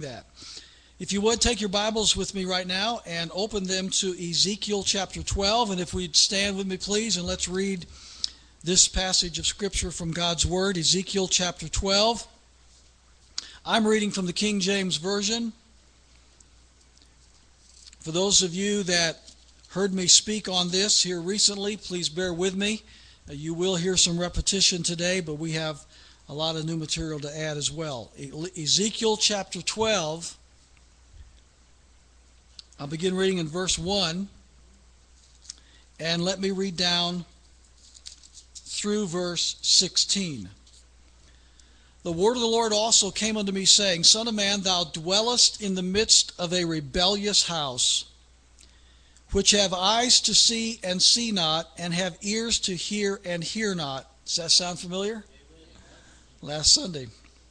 that. If you would, take your Bibles with me right now and open them to Ezekiel chapter 12. And if we'd stand with me, please, and let's read this passage of Scripture from God's Word, Ezekiel chapter 12. I'm reading from the King James Version. For those of you that heard me speak on this here recently, please bear with me. You will hear some repetition today, but we have a lot of new material to add as well. Ezekiel chapter 12, I'll begin reading in verse 1, and let me read down through verse 16. The word of the Lord also came unto me, saying, Son of man, thou dwellest in the midst of a rebellious house, which have eyes to see and see not, and have ears to hear and hear not. Does that sound familiar? Last Sunday.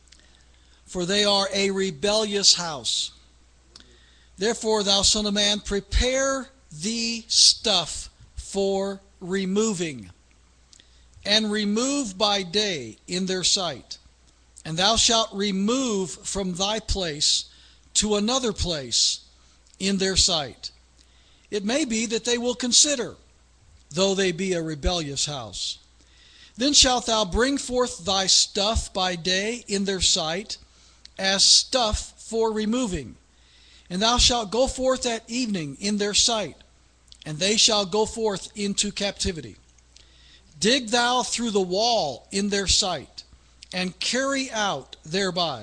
For they are a rebellious house. Therefore, thou son of man, prepare thee stuff for removing, and remove by day in their sight. And thou shalt remove from thy place to another place in their sight. It may be that they will consider, though they be a rebellious house. Then shalt thou bring forth thy stuff by day in their sight, as stuff for removing. And thou shalt go forth at evening in their sight, and they shall go forth into captivity. Dig thou through the wall in their sight, and carry out thereby.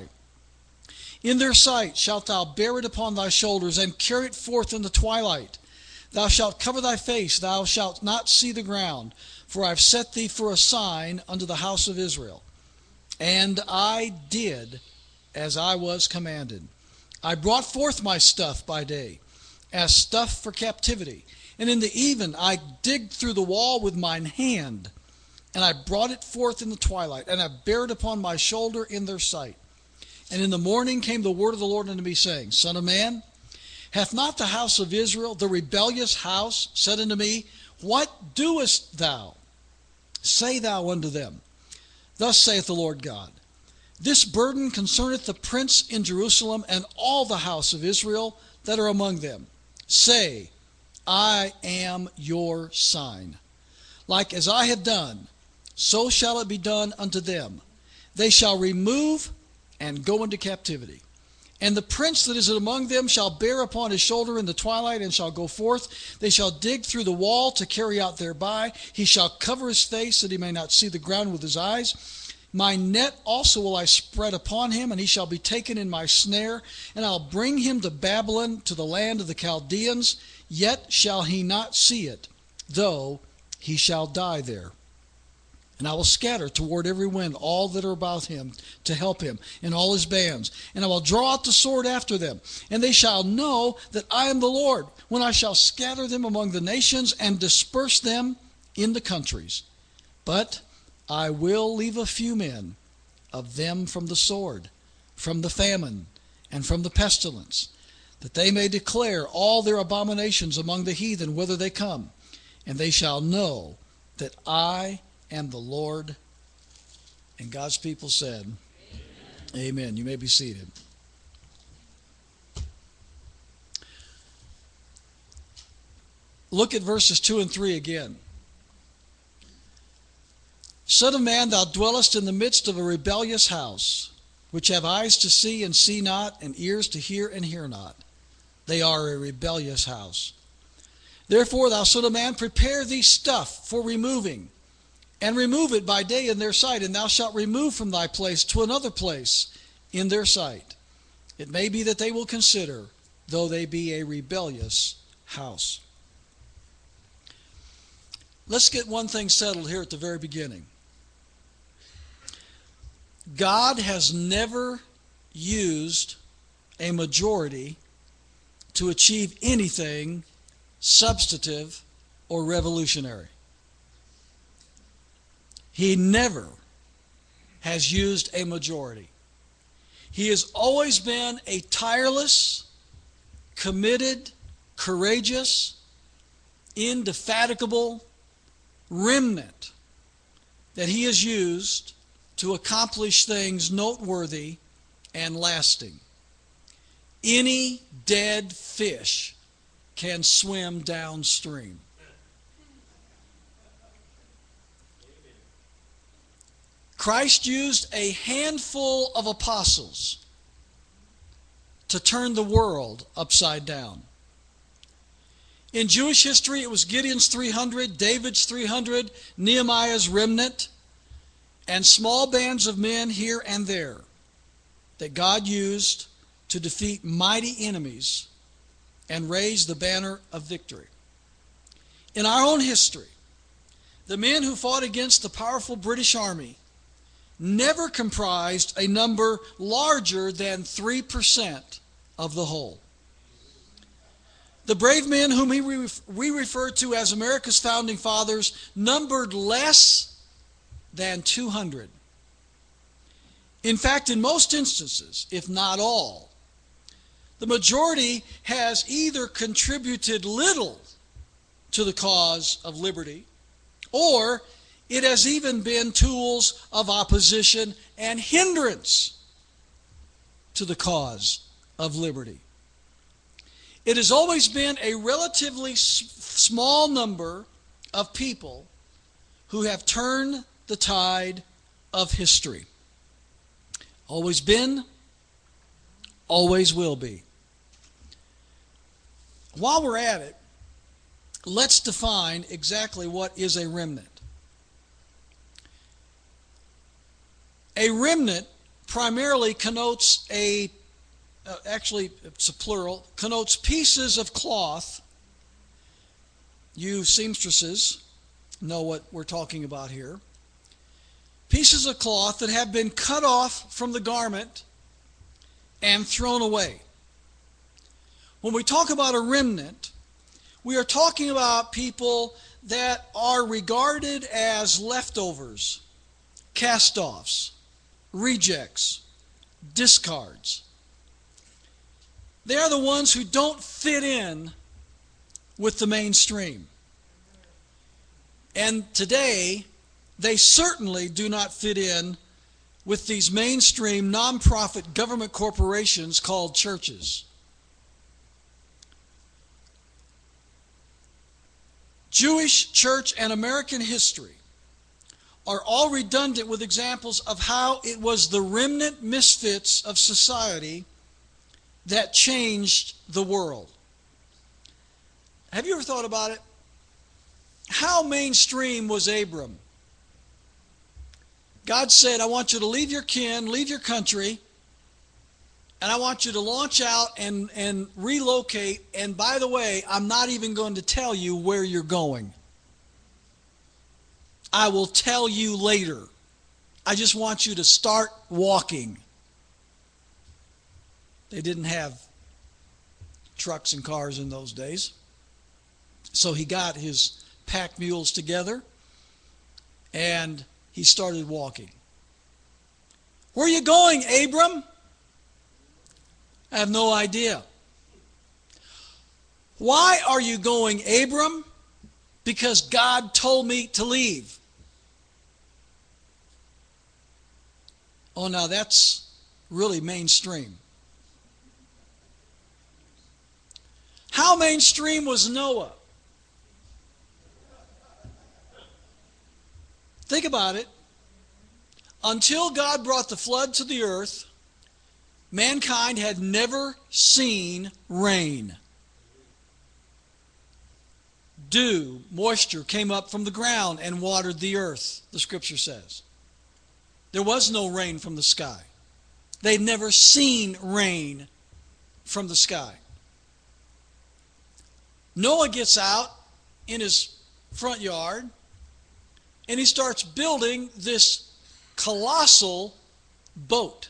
In their sight shalt thou bear it upon thy shoulders, and carry it forth in the twilight. Thou shalt cover thy face, thou shalt not see the ground, for I have set thee for a sign unto the house of Israel. And I did as I was commanded. I brought forth my stuff by day, as stuff for captivity. And in the even I digged through the wall with mine hand, and I brought it forth in the twilight, and I bare it upon my shoulder in their sight. And in the morning came the word of the Lord unto me, saying, Son of man, hath not the house of Israel, the rebellious house, said unto me, What doest thou? Say thou unto them, Thus saith the Lord God, This burden concerneth the prince in Jerusalem, and all the house of Israel that are among them. Say, I am your sign. Like as I have done, so shall it be done unto them. They shall remove and go into captivity. And the prince that is among them shall bear upon his shoulder in the twilight, and shall go forth. They shall dig through the wall to carry out thereby. He shall cover his face, that he may not see the ground with his eyes. My net also will I spread upon him, and he shall be taken in my snare. And I'll bring him to Babylon, to the land of the Chaldeans. Yet shall he not see it, though he shall die there. And I will scatter toward every wind all that are about him to help him, and all his bands. And I will draw out the sword after them. And they shall know that I am the Lord, when I shall scatter them among the nations and disperse them in the countries. But I will leave a few men of them from the sword, from the famine, and from the pestilence, that they may declare all their abominations among the heathen whither they come. And they shall know that I am the Lord. And God's people said, Amen. Amen. You may be seated. Look at verses 2 and 3 again. Son of man, thou dwellest in the midst of a rebellious house, which have eyes to see and see not, and ears to hear and hear not. They are a rebellious house. Therefore, thou son of man, prepare thee stuff for removing, and remove it by day in their sight, and thou shalt remove from thy place to another place in their sight. It may be that they will consider, though they be a rebellious house. Let's get one thing settled here at the very beginning. God has never used a majority to achieve anything substantive or revolutionary. He never has used a majority. He has always been a tireless, committed, courageous, indefatigable remnant that he has used to accomplish things noteworthy and lasting. any dead fish can swim downstream. Christ used a handful of apostles to turn the world upside down. In Jewish history, it was Gideon's 300, David's 300, Nehemiah's remnant, and small bands of men here and there that God used to defeat mighty enemies and raise the banner of victory. In our own history, the men who fought against the powerful British Army never comprised a number larger than 3% of the whole. The brave men whom we refer to as America's founding fathers numbered less than 200. In fact, in most instances, if not all, the majority has either contributed little to the cause of liberty, or it has even been tools of opposition and hindrance to the cause of liberty. It has always been a relatively small number of people who have turned the tide of history. Always been, always will be. While we're at it, let's define exactly what is a remnant. A remnant primarily connotes actually it's a plural, connotes pieces of cloth. You seamstresses know what we're talking about here. Pieces of cloth that have been cut off from the garment and thrown away. When we talk about a remnant, we are talking about people that are regarded as leftovers, cast-offs, rejects, discards. They are the ones who don't fit in with the mainstream. And today, they certainly do not fit in with these mainstream nonprofit government corporations called churches. Jewish, church, and American history are all redundant with examples of how it was the remnant misfits of society that changed the world. Have you ever thought about it? How mainstream was Abram? God said, I want you to leave your kin, leave your country, and I want you to launch out and relocate. And by the way, I'm not even going to tell you where you're going. I will tell you later. I just want you to start walking. They didn't have trucks and cars in those days. So he got his pack mules together and he started walking. Where are you going, Abram? I have no idea. Why are you going, Abram? Because God told me to leave. Oh, now that's really mainstream. How mainstream was Noah? Think about it. Until God brought the flood to the earth, mankind had never seen rain. Dew, moisture came up from the ground and watered the earth, the scripture says. There was no rain from the sky. They'd never seen rain from the sky. Noah gets out in his front yard and he starts building this colossal boat.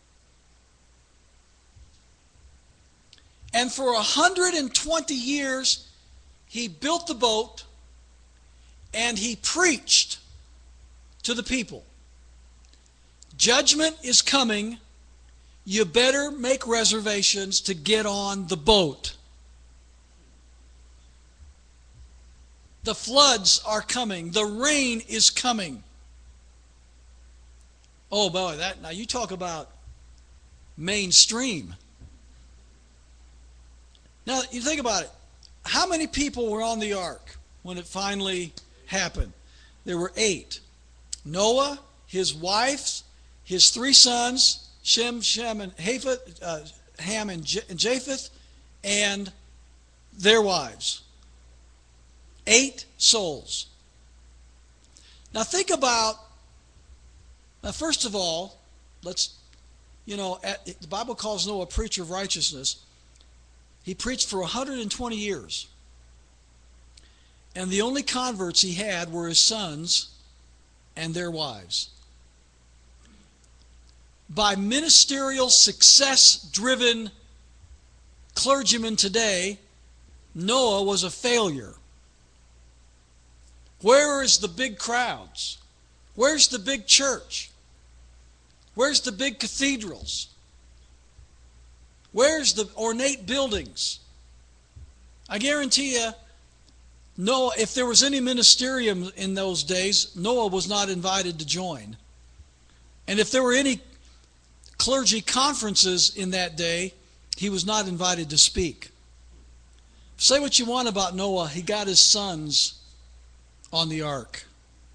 And for 120 years, he built the boat and he preached to the people. Judgment is coming. You better make reservations to get on the boat. The floods are coming. The rain is coming. Oh boy, now you talk about mainstream. Now, you think about it. How many people were on the ark when it finally happened? There were 8. Noah, his wives, his 3 sons, Shem, and Ham, and Japheth, and their wives. 8 souls. Now think about, first of all, the Bible calls Noah a preacher of righteousness. He preached for 120 years. And the only converts he had were his sons and their wives. By ministerial success-driven clergymen today, Noah was a failure. Where is the big crowds? Where's the big church? Where's the big cathedrals? Where's the ornate buildings? I guarantee you, Noah, if there was any ministerium in those days, Noah was not invited to join. And if there were any clergy conferences in that day, he was not invited to speak. Say what you want about Noah, he got his sons on the ark.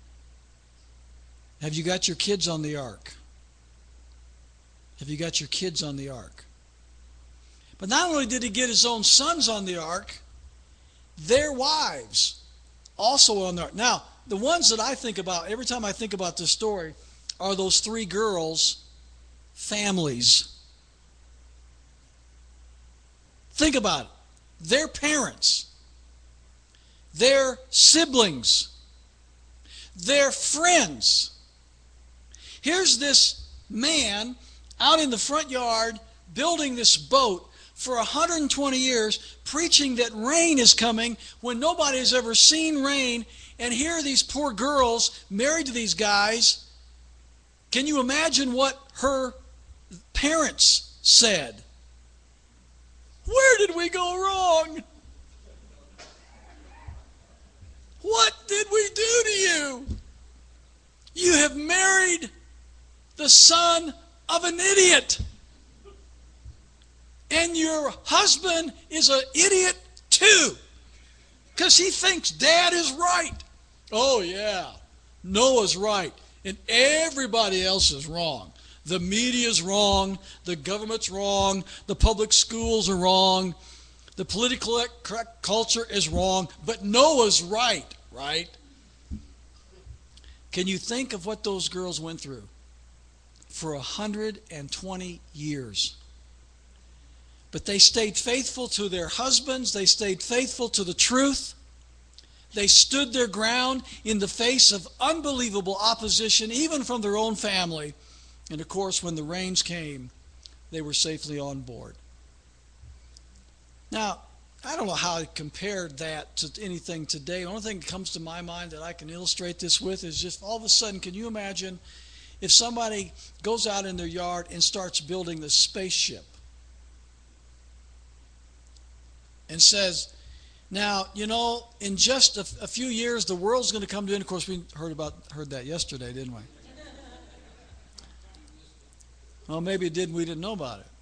Have you got your kids on the ark? Have you got your kids on the ark? But not only did he get his own sons on the ark, their wives also on the ark. Now, the ones that I think about, every time I think about this story, are those 3 girls' families. Think about it. Their parents, their siblings, their friends. Here's this man out in the front yard building this boat for 120 years, preaching that rain is coming when nobody has ever seen rain. And here are these poor girls married to these guys. Can you imagine what her parents said? Where did we go wrong? What did we do to you? You have married the son of an idiot. And your husband is an idiot too. Because he thinks dad is right. Oh yeah, Noah's right. And everybody else is wrong. The media's wrong. The government's wrong. The public schools are wrong. The political correct culture is wrong. But Noah's right, right? Can you think of what those girls went through for 120 years? But they stayed faithful to their husbands. They stayed faithful to the truth. They stood their ground in the face of unbelievable opposition, even from their own family. And of course, when the rains came, they were safely on board. Now, I don't know how I compared that to anything today. The only thing that comes to my mind that I can illustrate this with is just all of a sudden, can you imagine if somebody goes out in their yard and starts building this spaceship and says, now, in just a few years, the world's going to come to an end. Of course, we heard that yesterday, didn't we? Well, maybe it did, we didn't know about it.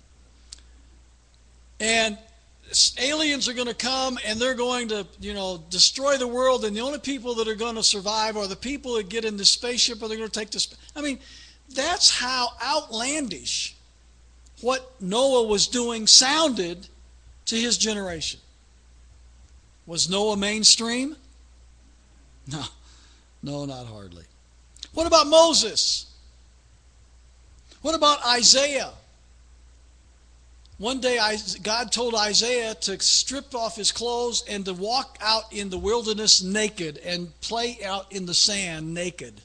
And aliens are going to come and they're going to, destroy the world, and the only people that are going to survive are the people that get in the spaceship, or they're going to take this. I mean, that's how outlandish what Noah was doing sounded to his generation. Was Noah mainstream? No, not hardly. What about Moses? What about Isaiah? One day God told Isaiah to strip off his clothes and to walk out in the wilderness naked and play out in the sand naked.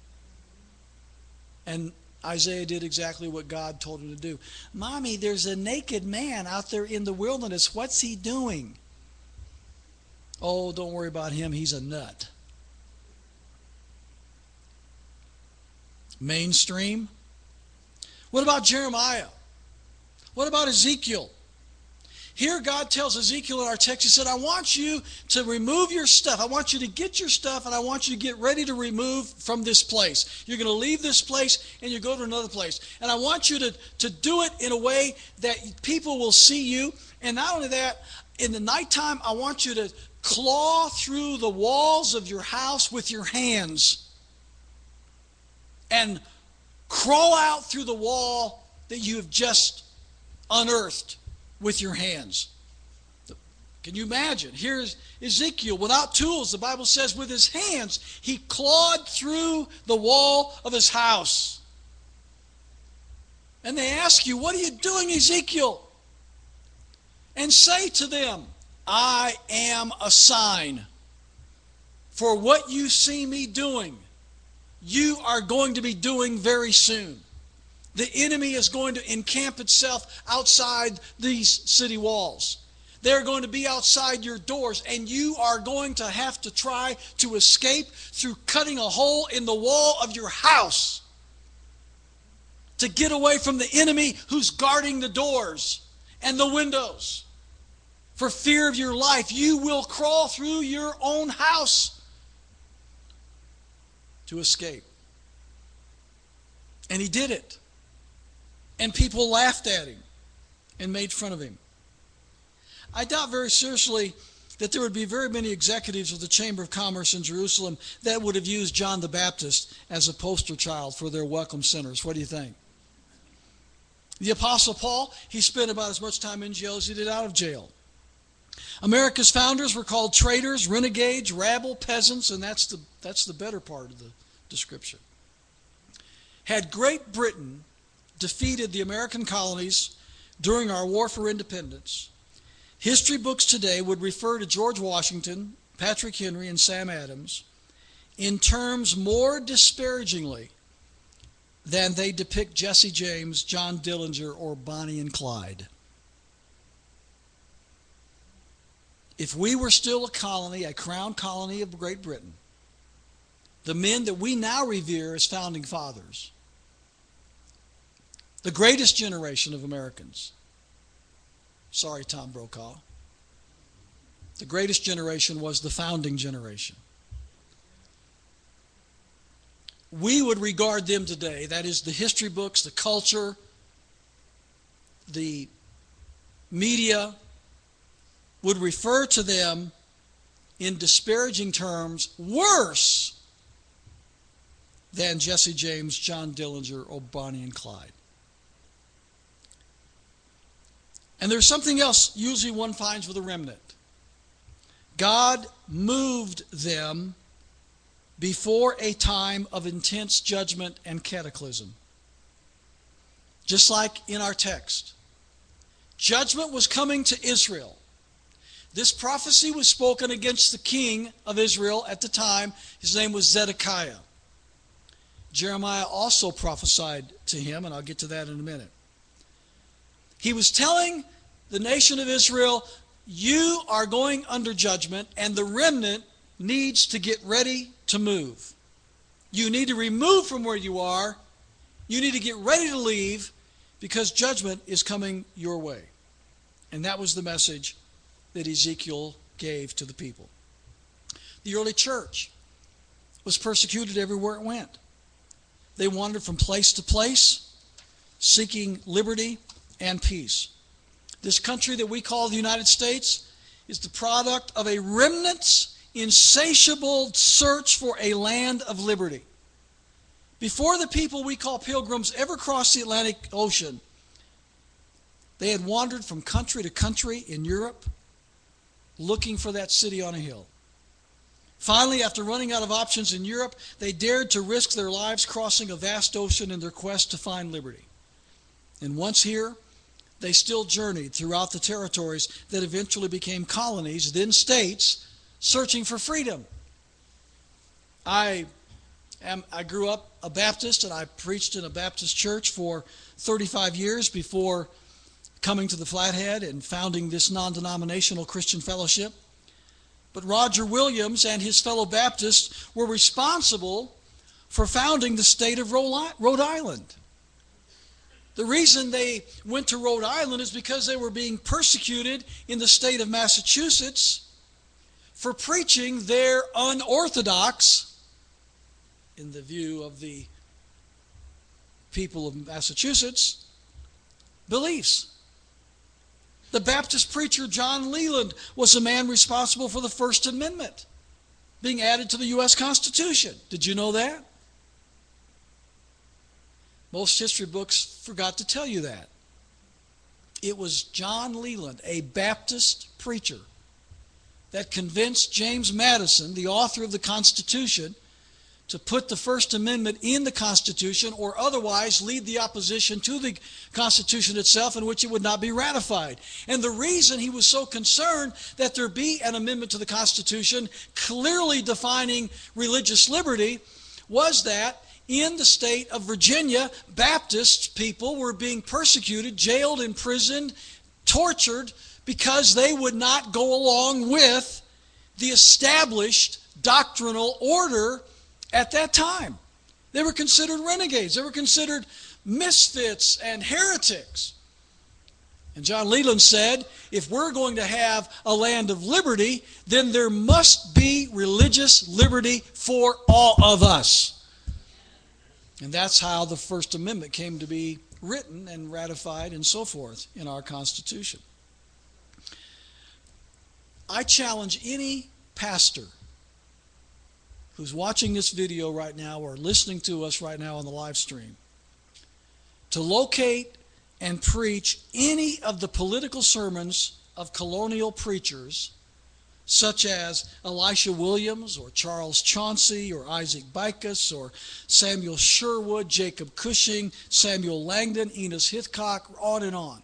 And Isaiah did exactly what God told him to do. Mommy, there's a naked man out there in the wilderness. What's he doing? Oh, don't worry about him. He's a nut. Mainstream. What about Jeremiah? What about Ezekiel? Here God tells Ezekiel in our text, he said, I want you to remove your stuff. I want you to get your stuff, and I want you to get ready to remove from this place. You're going to leave this place and you go to another place. And I want you to do it in a way that people will see you. And not only that, in the nighttime, I want you to claw through the walls of your house with your hands and crawl out through the wall that you have just unearthed with your hands. Can you imagine? Here's Ezekiel without tools. The Bible says with his hands he clawed through the wall of his house. And they ask you, what are you doing, Ezekiel? And say to them, I am a sign for what you see me doing. You are going to be doing very soon. The enemy is going to encamp itself outside these city walls. They're going to be outside your doors, and you are going to have to try to escape through cutting a hole in the wall of your house to get away from the enemy who's guarding the doors and the windows. For fear of your life, you will crawl through your own house to escape. And he did it. And people laughed at him and made fun of him. I doubt very seriously that there would be very many executives of the Chamber of Commerce in Jerusalem that would have used John the Baptist as a poster child for their welcome centers. What do you think? The Apostle Paul, he spent about as much time in jail as he did out of jail. America's founders were called traitors, renegades, rabble, peasants, and that's the better part of the description. Had Great Britain defeated the American colonies during our war for independence, history books today would refer to George Washington, Patrick Henry, and Sam Adams in terms more disparagingly than they depict Jesse James, John Dillinger, or Bonnie and Clyde. If we were still a colony, a crown colony of Great Britain, the men that we now revere as founding fathers, the greatest generation of Americans, sorry, Tom Brokaw, the greatest generation was the founding generation. We would regard them today, that is the history books, the culture, the media, would refer to them in disparaging terms worse than Jesse James, John Dillinger, or Bonnie and Clyde. And there's something else usually one finds with a remnant. God moved them before a time of intense judgment and cataclysm. Just like in our text. Judgment was coming to Israel. This prophecy was spoken against the king of Israel at the time. His name was Zedekiah. Jeremiah also prophesied to him, and I'll get to that in a minute. He was telling the nation of Israel, you are going under judgment, and the remnant needs to get ready to move. You need to remove from where you are. You need to get ready to leave because judgment is coming your way. And that was the message that Ezekiel gave to the people. The early church was persecuted everywhere it went. They wandered from place to place, seeking liberty and peace. This country that we call the United States is the product of a remnant's insatiable search for a land of liberty. Before the people we call pilgrims ever crossed the Atlantic Ocean, they had wandered from country to country in Europe, looking for that city on a hill. Finally, after running out of options in Europe, they dared to risk their lives crossing a vast ocean in their quest to find liberty. And once here, they still journeyed throughout the territories that eventually became colonies, then states, searching for freedom. I grew up a Baptist, and I preached in a Baptist church for 35 years before coming to the Flathead and founding this non-denominational Christian fellowship. But Roger Williams and his fellow Baptists were responsible for founding the state of Rhode Island. The reason they went to Rhode Island is because they were being persecuted in the state of Massachusetts for preaching their unorthodox, in the view of the people of Massachusetts, beliefs. The Baptist preacher John Leland was a man responsible for the First Amendment being added to the U.S. Constitution. Did you know that? Most history books forgot to tell you that. It was John Leland, a Baptist preacher, that convinced James Madison, the author of the Constitution, to put the First Amendment in the Constitution or otherwise lead the opposition to the Constitution itself, in which it would not be ratified. And the reason he was so concerned that there be an amendment to the Constitution clearly defining religious liberty was that in the state of Virginia, Baptist people were being persecuted, jailed, imprisoned, tortured, because they would not go along with the established doctrinal order at that time. They were considered renegades. They were considered misfits and heretics. And John Leland said, if we're going to have a land of liberty, then there must be religious liberty for all of us. And that's how the First Amendment came to be written and ratified and so forth in our Constitution. I challenge any pastor who's watching this video right now or listening to us right now on the live stream to locate and preach any of the political sermons of colonial preachers such as Elisha Williams or Charles Chauncey or Isaac Bickus or Samuel Sherwood, Jacob Cushing, Samuel Langdon, Enos Hitchcock, on and on.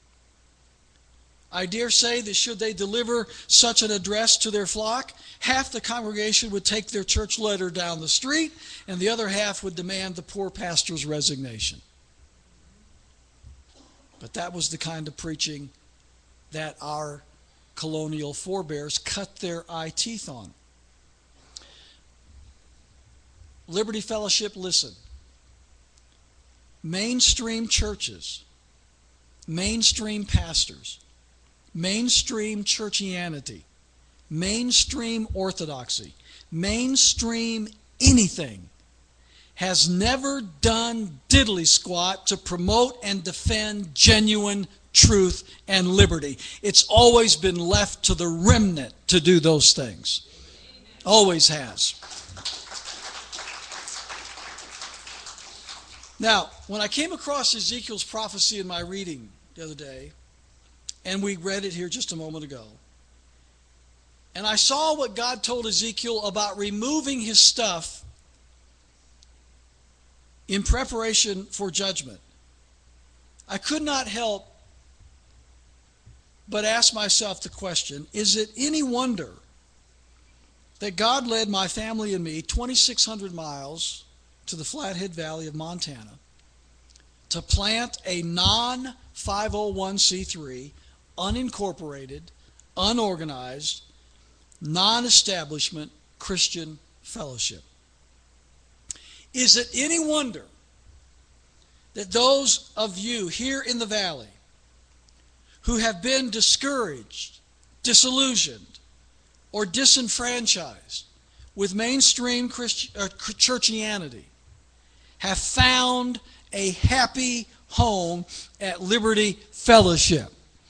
I dare say that should they deliver such an address to their flock, half the congregation would take their church letter down the street, and the other half would demand the poor pastor's resignation. But that was the kind of preaching that our colonial forebears cut their eye teeth on. Liberty Fellowship, listen. Mainstream churches, mainstream pastors, mainstream churchianity, mainstream orthodoxy, mainstream anything has never done diddly squat to promote and defend genuine truth and liberty. It's always been left to the remnant to do those things. Always has. Now, when I came across Ezekiel's prophecy in my reading the other day, and we read it here just a moment ago, and I saw what God told Ezekiel about removing his stuff in preparation for judgment, I could not help but ask myself the question, is it any wonder that God led my family and me 2,600 miles to the Flathead Valley of Montana to plant a non-501c3, unincorporated, unorganized, non-establishment Christian fellowship? Is it any wonder that those of you here in the valley who have been discouraged, disillusioned, or disenfranchised with mainstream churchianity have found a happy home at Liberty Fellowship?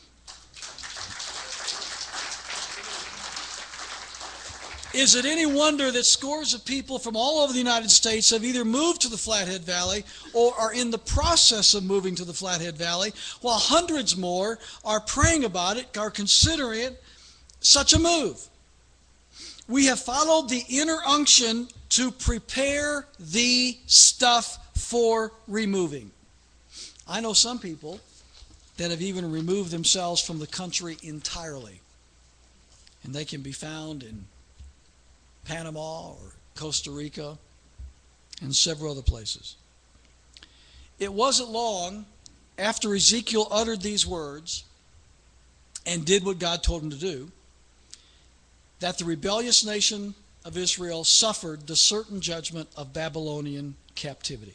Is it any wonder that scores of people from all over the United States have either moved to the Flathead Valley or are in the process of moving to the Flathead Valley, while hundreds more are praying about it, are considering it such a move? We have followed the inner unction to prepare the stuff for removing. I know some people that have even removed themselves from the country entirely, and they can be found in Panama or Costa Rica and several other places. It wasn't long after Ezekiel uttered these words and did what God told him to do that the rebellious nation of Israel suffered the certain judgment of Babylonian captivity.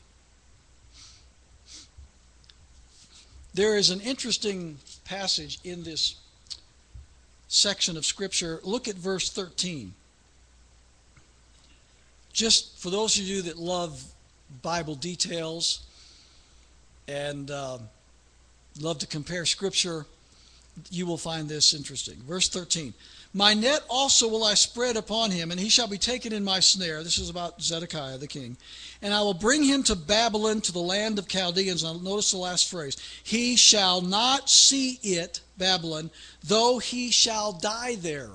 There is an interesting passage in this section of Scripture. Look at verse 13. Just for those of you that love Bible details and love to compare Scripture, you will find this interesting. Verse 13. My net also will I spread upon him, and he shall be taken in my snare. This is about Zedekiah the king. And I will bring him to Babylon, to the land of Chaldeans. Now notice the last phrase. He shall not see it, Babylon, though he shall die there.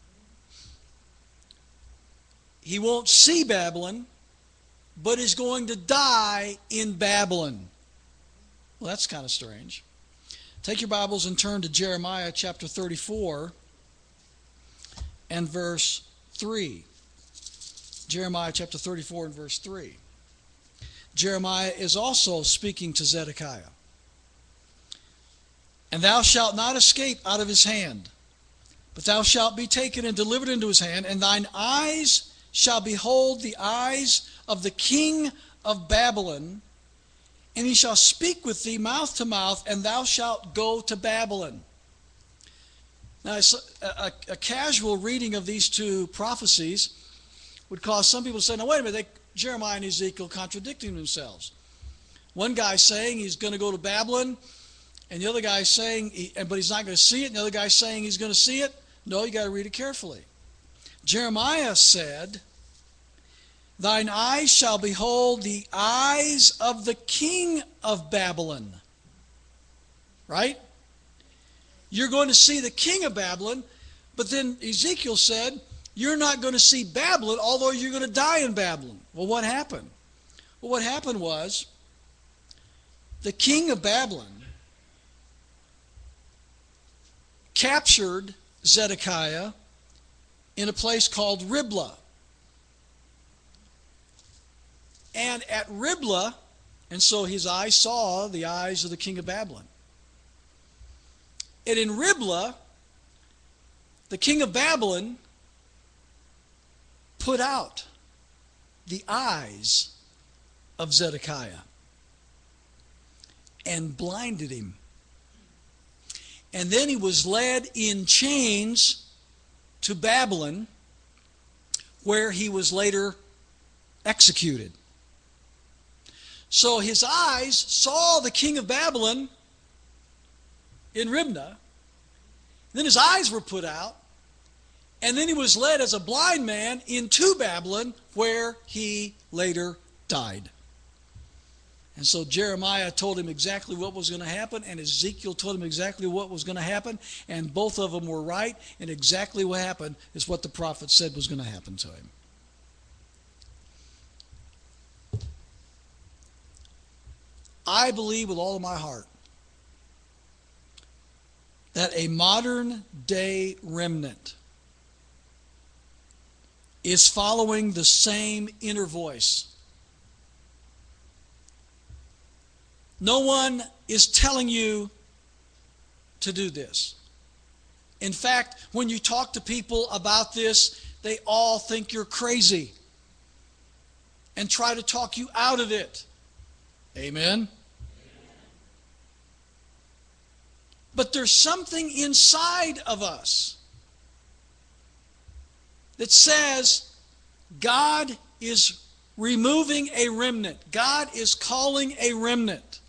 He won't see Babylon, but is going to die in Babylon. Well, that's kind of strange. Take your Bibles and turn to Jeremiah chapter 34 and verse 3. Jeremiah chapter 34 and verse 3. Jeremiah is also speaking to Zedekiah. And thou shalt not escape out of his hand, but thou shalt be taken and delivered into his hand, and thine eyes shall behold the eyes of the king of Babylon, and he shall speak with thee mouth to mouth, and thou shalt go to Babylon. Now, a casual reading of these two prophecies would cause some people to say, now wait a minute, Jeremiah and Ezekiel contradicting themselves. One guy saying he's going to go to Babylon, and the other guy saying, but he's not going to see it, and the other guy saying he's going to see it. No, you got to read it carefully. Jeremiah said, thine eyes shall behold the eyes of the king of Babylon. Right? You're going to see the king of Babylon, but then Ezekiel said, you're not going to see Babylon, although you're going to die in Babylon. Well, what happened? Well, what happened was, the king of Babylon captured Zedekiah in a place called Riblah. And at Riblah, and so his eyes saw the eyes of the king of Babylon. And in Riblah, the king of Babylon put out the eyes of Zedekiah and blinded him. And then he was led in chains to Babylon, where he was later executed. So his eyes saw the king of Babylon in Riblah. Then his eyes were put out. And then he was led as a blind man into Babylon, where he later died. And so Jeremiah told him exactly what was going to happen, and Ezekiel told him exactly what was going to happen, and both of them were right, and exactly what happened is what the prophet said was going to happen to him. I believe with all of my heart that a modern day remnant is following the same inner voice. No one is telling you to do this. In fact, when you talk to people about this, they all think you're crazy and try to talk you out of it. Amen? But there's something inside of us that says God is removing a remnant. God is calling a remnant.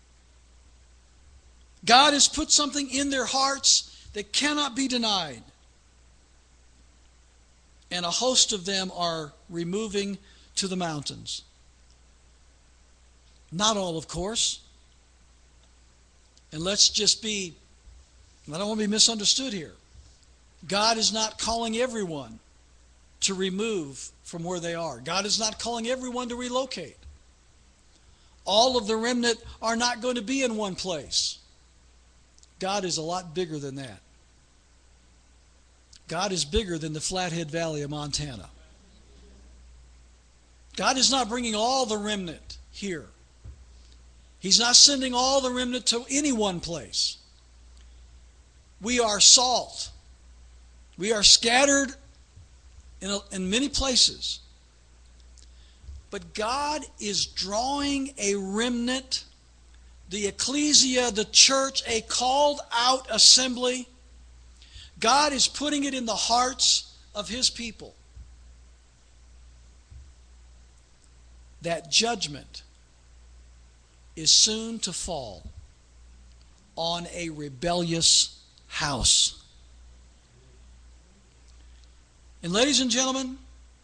God has put something in their hearts that cannot be denied. And a host of them are removing to the mountains. Not all, of course. And let's just be, I don't want to be misunderstood here. God is not calling everyone to remove from where they are. God is not calling everyone to relocate. All of the remnant are not going to be in one place. God is a lot bigger than that. God is bigger than the Flathead Valley of Montana. God is not bringing all the remnant here. He's not sending all the remnant to any one place. We are salt. We are scattered in many places. But God is drawing a remnant, the ecclesia, the church, a called out assembly. God is putting it in the hearts of His people that judgment is soon to fall on a rebellious house. And ladies and gentlemen,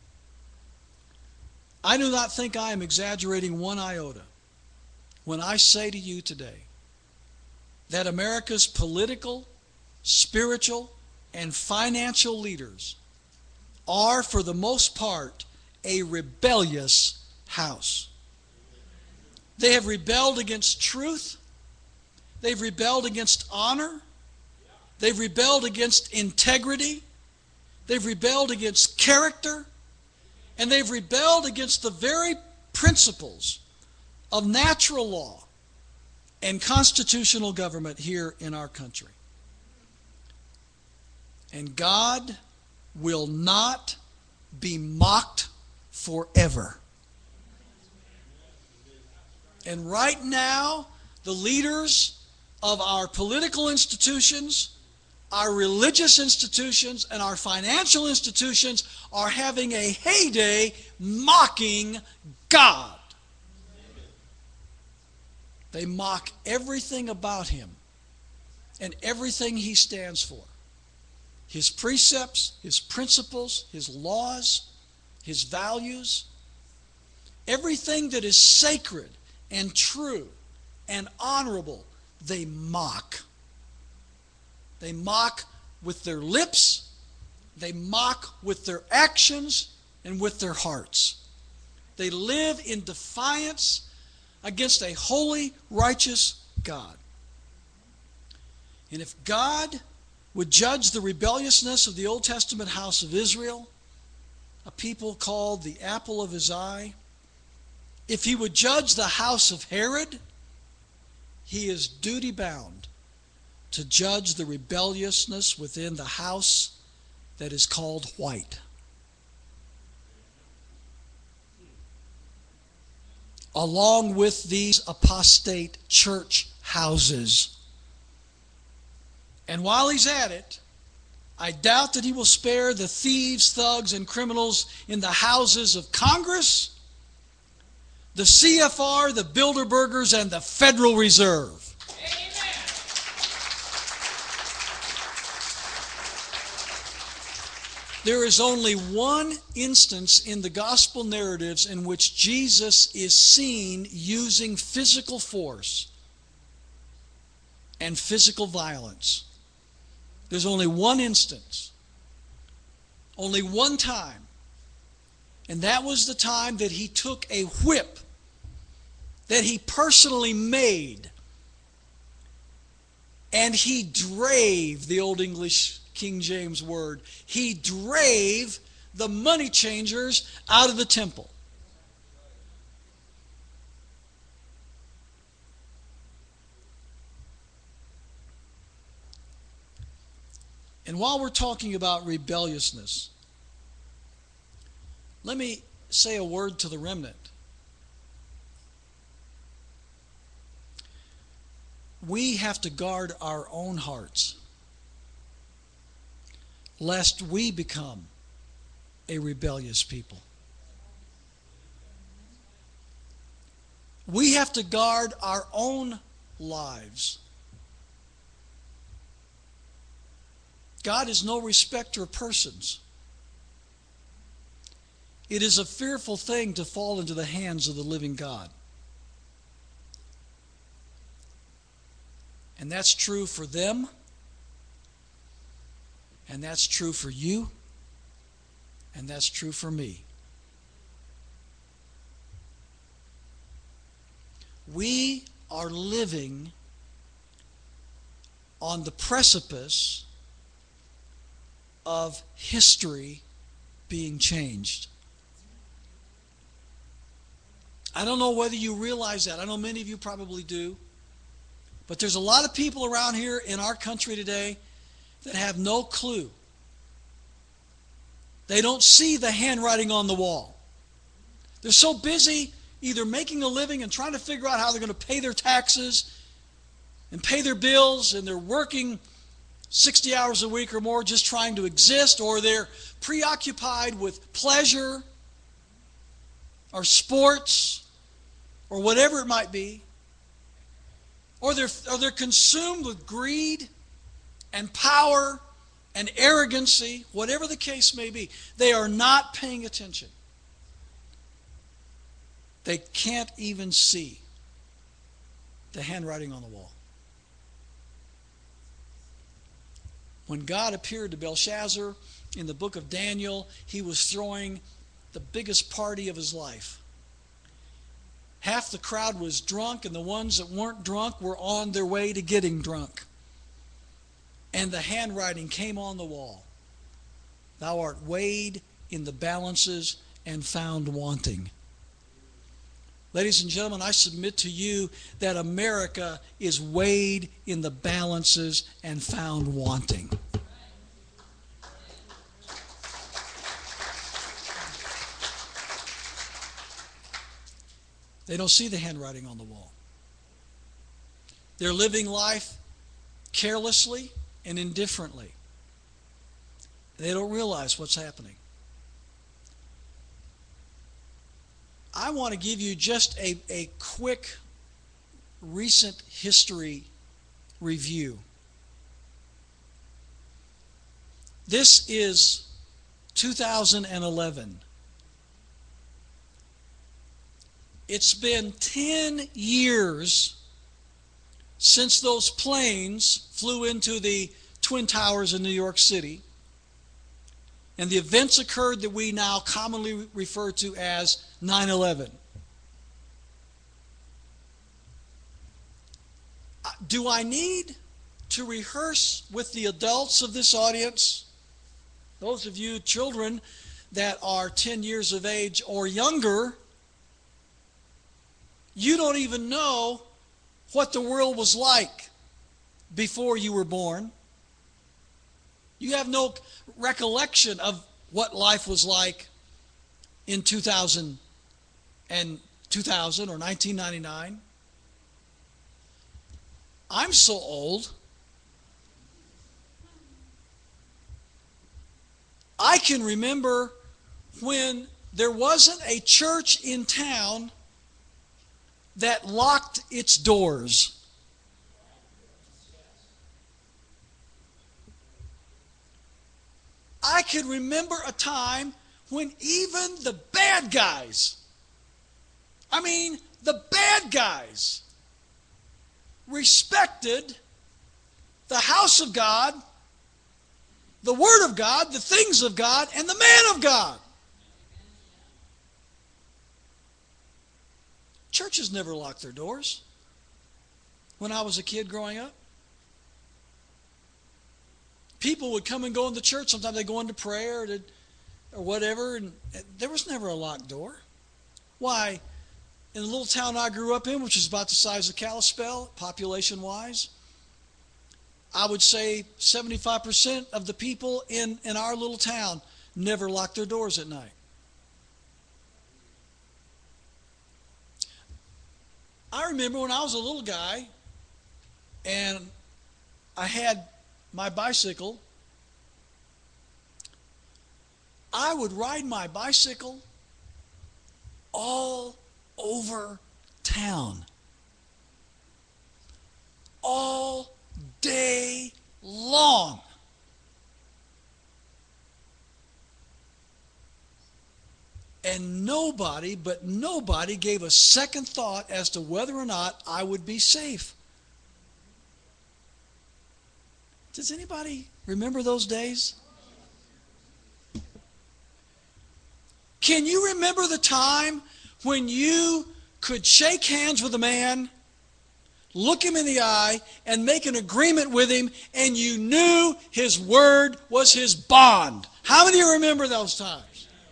I do not think I am exaggerating one iota when I say to you today that America's political, spiritual, and financial leaders are, for the most part, a rebellious house. They have rebelled against truth. They've rebelled against honor. They've rebelled against integrity. They've rebelled against character. And they've rebelled against the very principles of natural law and constitutional government here in our country. And God will not be mocked forever. And right now, the leaders of our political institutions, our religious institutions, and our financial institutions are having a heyday mocking God. They mock everything about Him and everything He stands for. His precepts, His principles, His laws, His values, everything that is sacred and true and honorable, they mock. They mock with their lips, they mock with their actions, and with their hearts. They live in defiance against a holy, righteous God. And if God would judge the rebelliousness of the Old Testament house of Israel, a people called the apple of His eye, if He would judge the house of Herod, He is duty-bound to judge the rebelliousness within the house that is called white. Along with these apostate church houses. And while He's at it, I doubt that He will spare the thieves, thugs, and criminals in the houses of Congress, the CFR, the Bilderbergers, and the Federal Reserve. There is only one instance in the gospel narratives in which Jesus is seen using physical force and physical violence. There's only one instance, only one time, and that was the time that He took a whip that He personally made, and He drave, the Old English King James word, He drave the money changers out of the temple. And while we're talking about rebelliousness, let me say a word to the remnant. We have to guard our own hearts, lest we become a rebellious people. We have to guard our own lives. God is no respecter of persons. It is a fearful thing to fall into the hands of the living God. And that's true for them. And that's true for you. And that's true for me. We are living on the precipice of history being changed. I don't know whether you realize that. I know many of you probably do. But there's a lot of people around here in our country today that have no clue. They don't see the handwriting on the wall. They're so busy either making a living and trying to figure out how they're going to pay their taxes and pay their bills, and they're working 60 hours a week or more just trying to exist, or they're preoccupied with pleasure or sports or whatever it might be, or they're consumed with greed and power and arrogancy, whatever the case may be. They are not paying attention. They can't even see the handwriting on the wall. When God appeared to Belshazzar in the book of Daniel, he was throwing the biggest party of his life. Half the crowd was drunk, and the ones that weren't drunk were on their way to getting drunk. And the handwriting came on the wall. Thou art weighed in the balances and found wanting. Ladies and gentlemen, I submit to you that America is weighed in the balances and found wanting. They don't see the handwriting on the wall. They're living life carelessly and indifferently. They don't realize what's happening. I want to give you just a quick recent history review. This is 2011. It's been 10 years since those planes flew into the Twin Towers in New York City, and the events occurred that we now commonly refer to as 9/11. Do I need to rehearse with the adults of this audience, those of you children that are 10 years of age or younger? You don't even know what the world was like before you were born. You have no recollection of what life was like in 2000 or 1999. I'm so old. I can remember when there wasn't a church in town that locked its doors. I can remember a time when even the bad guys, the bad guys, respected the house of God, the Word of God, the things of God, and the man of God. Churches never locked their doors when I was a kid growing up. People would come and go in the church. Sometimes they go into prayer or whatever, and there was never a locked door. Why? In the little town I grew up in, which is about the size of Kalispell, population-wise, I would say 75% of the people in our little town never locked their doors at night. I remember when I was a little guy and I had my bicycle, I would ride my bicycle all over town, all day long. And nobody gave a second thought as to whether or not I would be safe. Does anybody remember those days? Can you remember the time when you could shake hands with a man, look him in the eye, and make an agreement with him, and you knew his word was his bond? How many of you remember those times?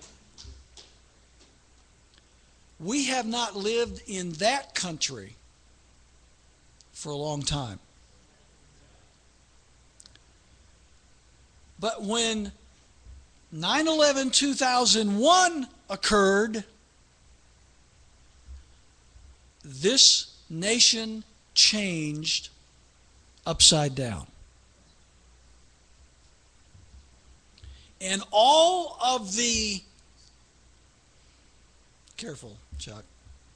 We have not lived in that country for a long time. But when 9/11/2001 occurred, this nation changed upside down. And all of the, careful, Chuck,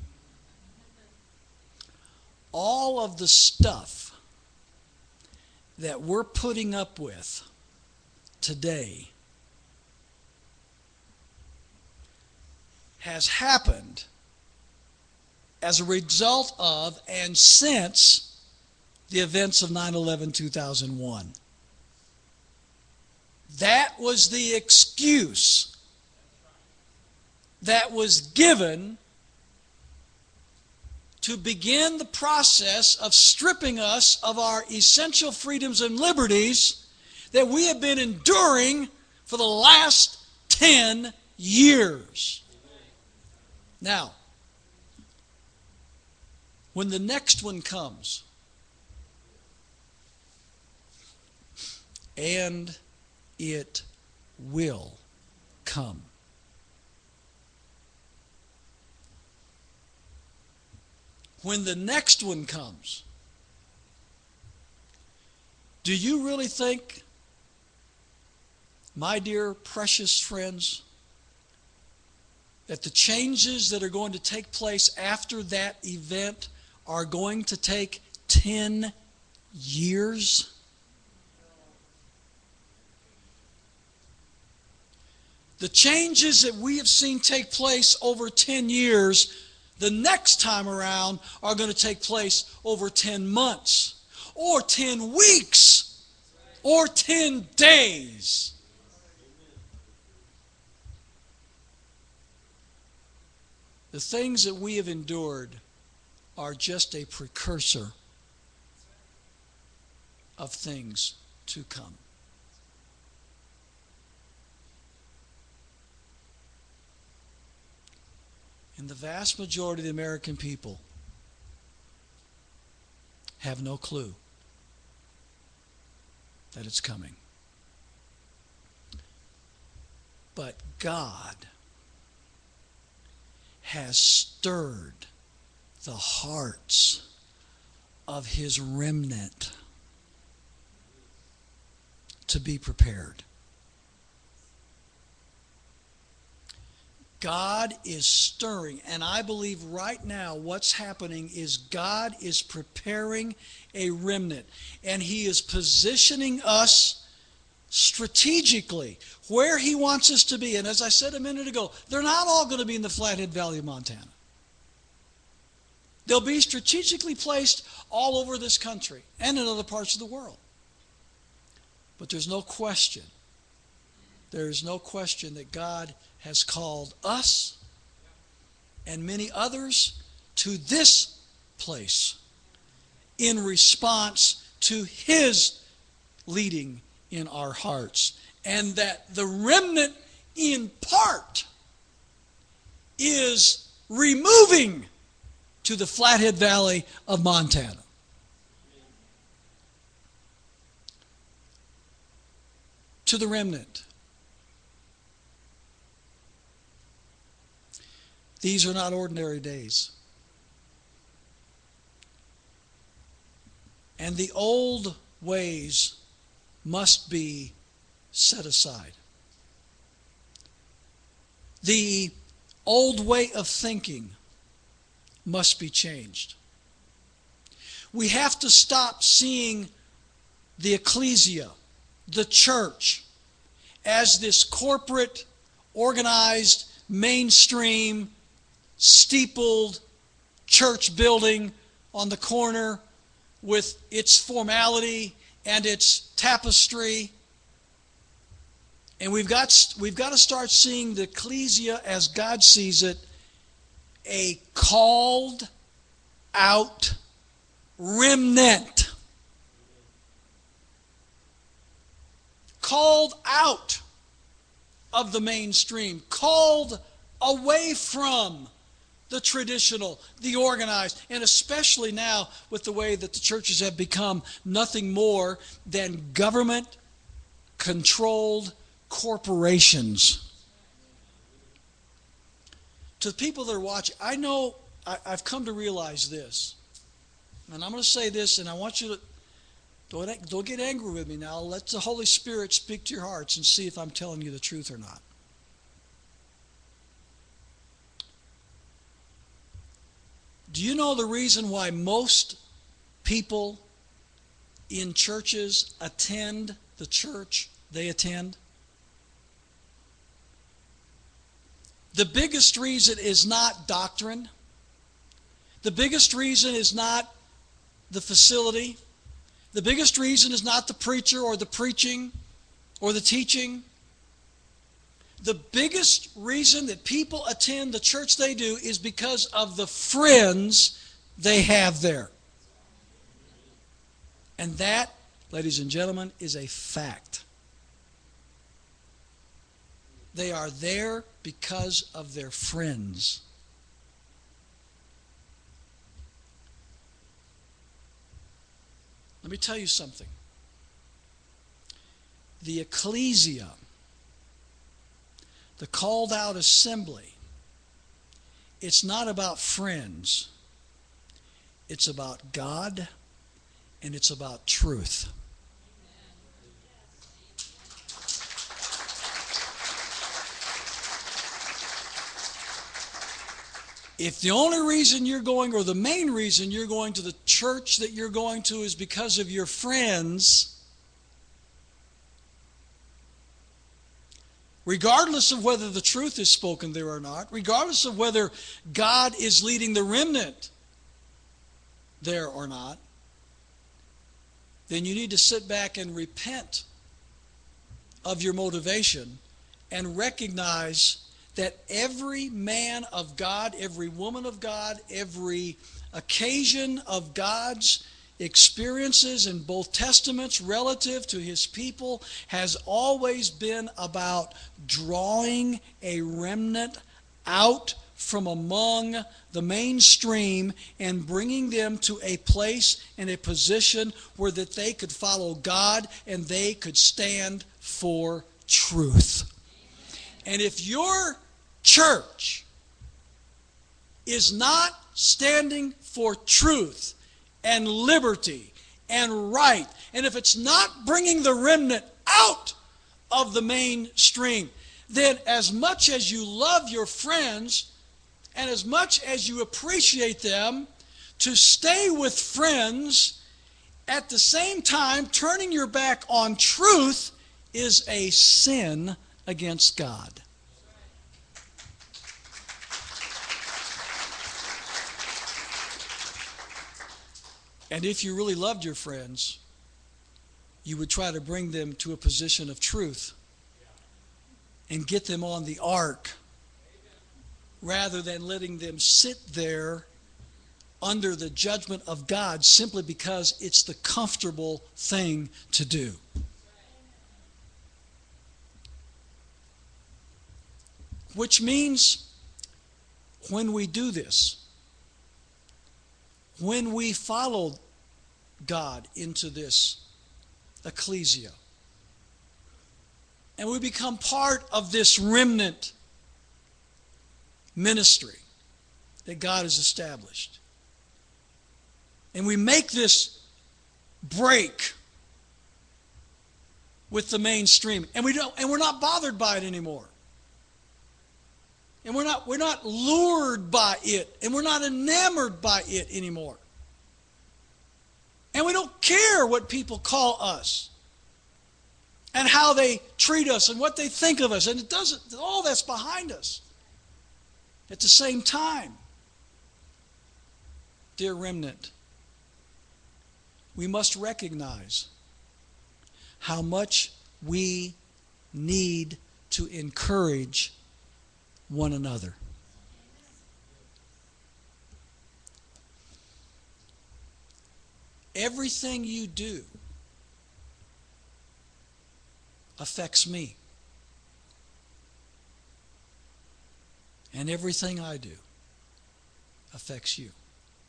all of the stuff that we're putting up with today has happened as a result of and since the events of 9/11/2001. That was the excuse that was given to begin the process of stripping us of our essential freedoms and liberties that we have been enduring for the last 10 years. Now, when the next one comes, and it will come, when the next one comes, do you really think, my dear precious friends, that the changes that are going to take place after that event are going to take 10 years? The changes that we have seen take place over 10 years, the next time around are going to take place over 10 months, or 10 weeks, or 10 days. The things that we have endured are just a precursor of things to come. And the vast majority of the American people have no clue that it's coming. But God has stirred the hearts of His remnant to be prepared. God is stirring, and I believe right now what's happening is God is preparing a remnant, and He is positioning us strategically where He wants us to be. And as I said a minute ago, they're not all going to be in the Flathead Valley of Montana. They'll be strategically placed all over this country and in other parts of the world. But there's no question that God has called us and many others to this place in response to His leading in our hearts. And that the remnant in part is removing to the Flathead Valley of Montana. To the remnant. These are not ordinary days. And the old ways must be set aside. The old way of thinking must be changed. We have to stop seeing the ecclesia, the church, as this corporate, organized, mainstream, steepled church building on the corner with its formality and its tapestry. And we've got to start seeing the ecclesia as God sees it, a called out remnant. Called out of the mainstream, called away from the traditional, the organized, and especially now with the way that the churches have become nothing more than government-controlled corporations. To the people that are watching, I know I've come to realize this, and I'm going to say this, and I want you to don't get angry with me now. Let the Holy Spirit speak to your hearts and see if I'm telling you the truth or not. Do you know the reason why most people in churches attend the church they attend? The biggest reason is not doctrine. The biggest reason is not the facility. The biggest reason is not the preacher or the preaching or the teaching. The biggest reason that people attend the church they do is because of the friends they have there. And that, ladies and gentlemen, is a fact. They are there because of their friends. Let me tell you something. The ecclesia, the called out assembly, it's not about friends. It's about God and it's about truth. If the only reason you're going, or the main reason you're going to the church that you're going to is because of your friends, regardless of whether the truth is spoken there or not, regardless of whether God is leading the remnant there or not, then you need to sit back and repent of your motivation and recognize that every man of God, every woman of God, every occasion of God's experiences in both testaments relative to his people has always been about drawing a remnant out from among the mainstream and bringing them to a place and a position where that they could follow God and they could stand for truth. And if your church is not standing for truth and liberty and right, and if it's not bringing the remnant out of the mainstream, then as much as you love your friends and as much as you appreciate them, to stay with friends at the same time turning your back on truth is a sin against God. And if you really loved your friends, you would try to bring them to a position of truth and get them on the ark rather than letting them sit there under the judgment of God simply because it's the comfortable thing to do. Which means when we do this, when we follow God into this ecclesia, and we become part of this remnant ministry that God has established, and we make this break with the mainstream, and we're not bothered by it anymore. And we're not lured by it, and we're not enamored by it anymore. And we don't care what people call us and how they treat us and what they think of us. And it doesn't, all that's behind us. At the same time, dear remnant, we must recognize how much we need to encourage one another. Everything you do affects me. And everything I do affects you.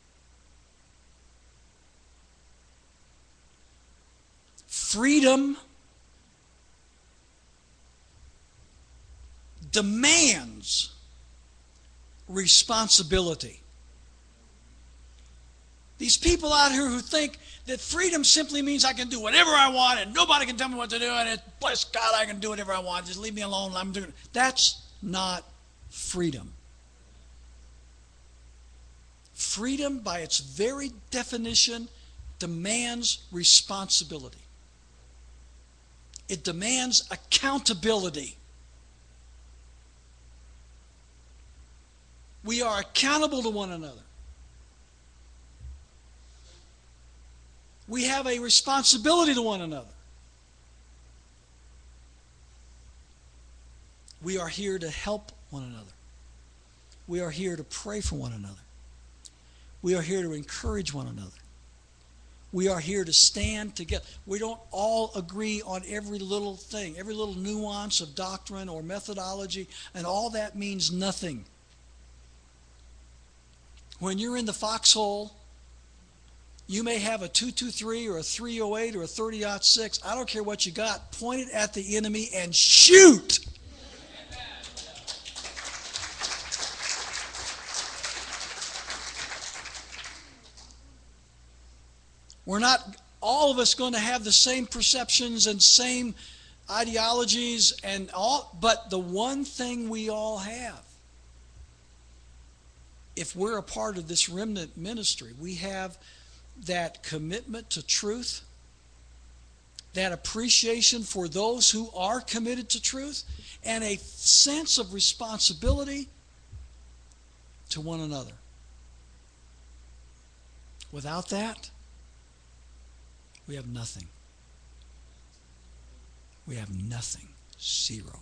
Freedom demands responsibility. These people out here who think that freedom simply means I can do whatever I want and nobody can tell me what to do and bless God, I can do whatever I want. Just leave me alone. I'm doing it. That's not freedom. Freedom, by its very definition, demands responsibility. It demands accountability. We are accountable to one another. We have a responsibility to one another. We are here to help one another. We are here to pray for one another. We are here to encourage one another. We are here to stand together. We don't all agree on every little thing, every little nuance of doctrine or methodology, and all that means nothing. When you're in the foxhole, you may have a 223 or a 308 or a 30-06. I don't care what you got. Point it at the enemy and shoot. We're not all of us going to have the same perceptions and same ideologies and all, but the one thing we all have, if we're a part of this remnant ministry, we have that commitment to truth, that appreciation for those who are committed to truth, and a sense of responsibility to one another. Without that, we have nothing. We have nothing. Zero.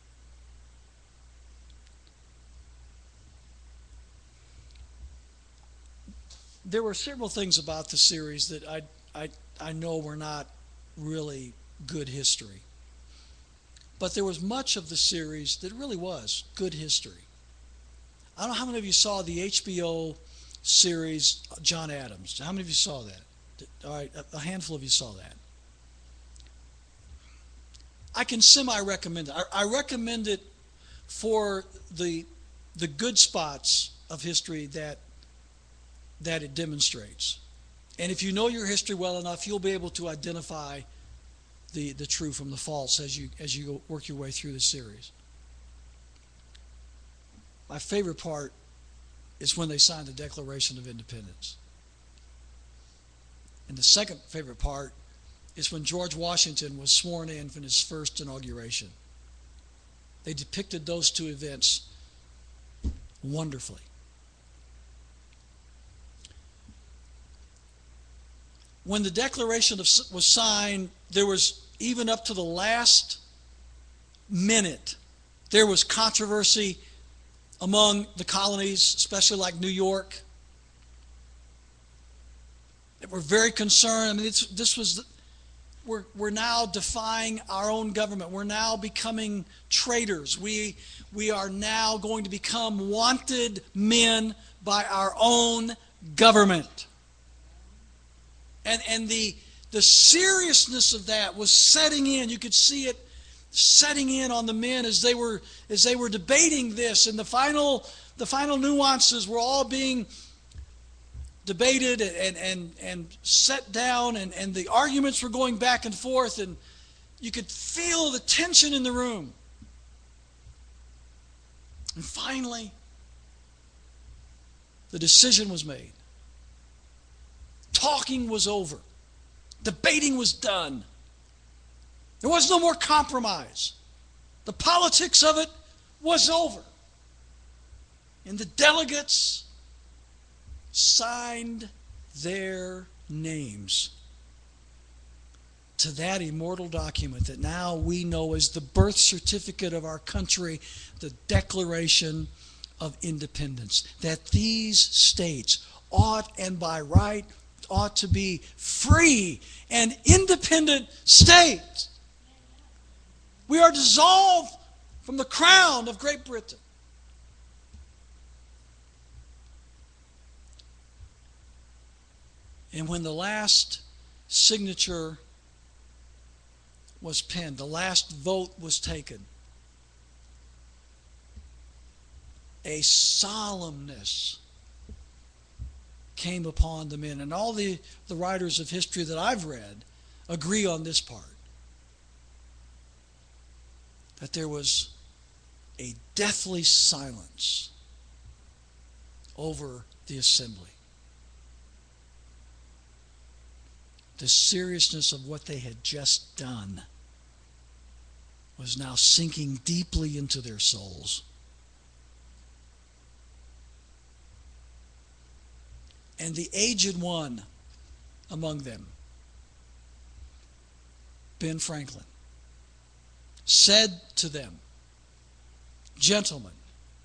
There were several things about the series that I know were not really good history. But there was much of the series that really was good history. I don't know how many of you saw the HBO series John Adams. How many of you saw that? All right, a handful of you saw that. I can semi-recommend it. I recommend it for the good spots of history that it demonstrates. And if you know your history well enough, you'll be able to identify the true from the false as you work your way through the series. My favorite part is when they signed the Declaration of Independence. And the second favorite part is when George Washington was sworn in for his first inauguration. They depicted those two events wonderfully. When the Declaration was signed, there was, even up to the last minute, there was controversy among the colonies, especially like New York. They were very concerned. I mean, we're now defying our own government. We're now becoming traitors. We are now going to become wanted men by our own government. And the seriousness of that was setting in. You could see it setting in on the men as they were debating this, and the final nuances were all being debated and set down, and the arguments were going back and forth, and you could feel the tension in the room. And finally, the decision was made. Talking was over. Debating was done. There was no more compromise. The politics of it was over. And the delegates signed their names to that immortal document that now we know as the birth certificate of our country, the Declaration of Independence. That these states ought and by right ought to be free and independent states. We are dissolved from the crown of Great Britain. And when the last signature was penned, the last vote was taken, a solemnness came upon the men. And all the writers of history that I've read agree on this part. That there was a deathly silence over the assembly. the seriousness of what they had just done was now sinking deeply into their souls. And the aged one among them, Ben Franklin, said to them, "Gentlemen,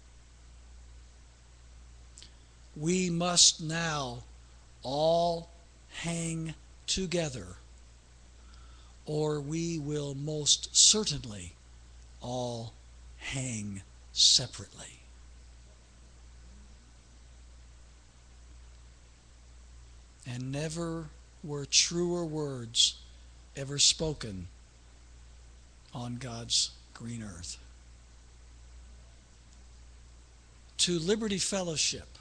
we must now all hang together, or we will most certainly all hang separately." And never were truer words ever spoken on God's green earth. To Liberty Fellowship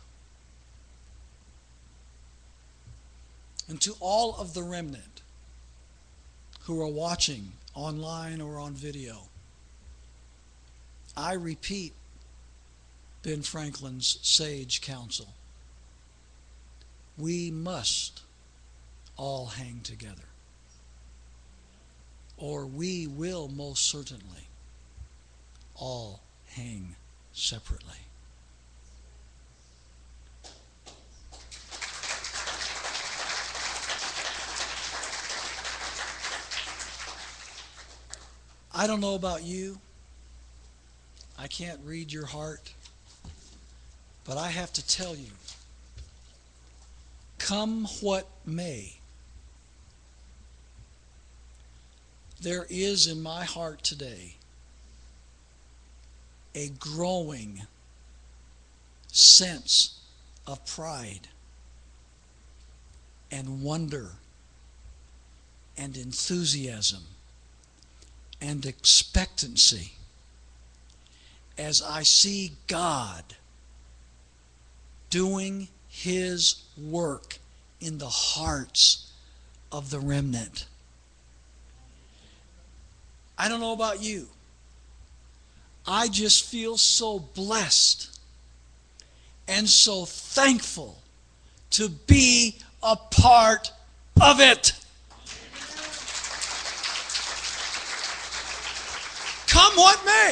and to all of the remnant who are watching online or on video, I repeat Ben Franklin's sage counsel. We must all hang together, or we will most certainly all hang separately. I don't know about you. I can't read your heart. But I have to tell you, come what may, there is in my heart today a growing sense of pride and wonder and enthusiasm and expectancy as I see God doing His work in the hearts of the remnant. I don't know about you. I just feel so blessed and so thankful to be a part of it. Come what may.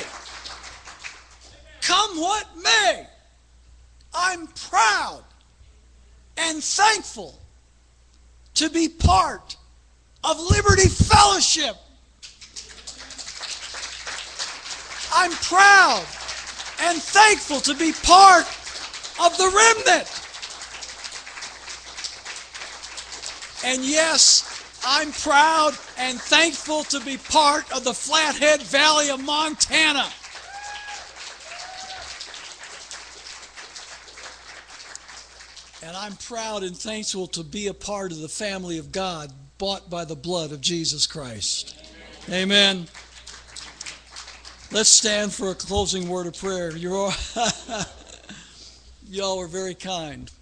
Come what may. I'm proud and thankful to be part of Liberty Fellowship. I'm proud and thankful to be part of the remnant. And yes, I'm proud and thankful to be part of the Flathead Valley of Montana. And I'm proud and thankful to be a part of the family of God, bought by the blood of Jesus Christ. Amen. Let's stand for a closing word of prayer. Y'all are very kind.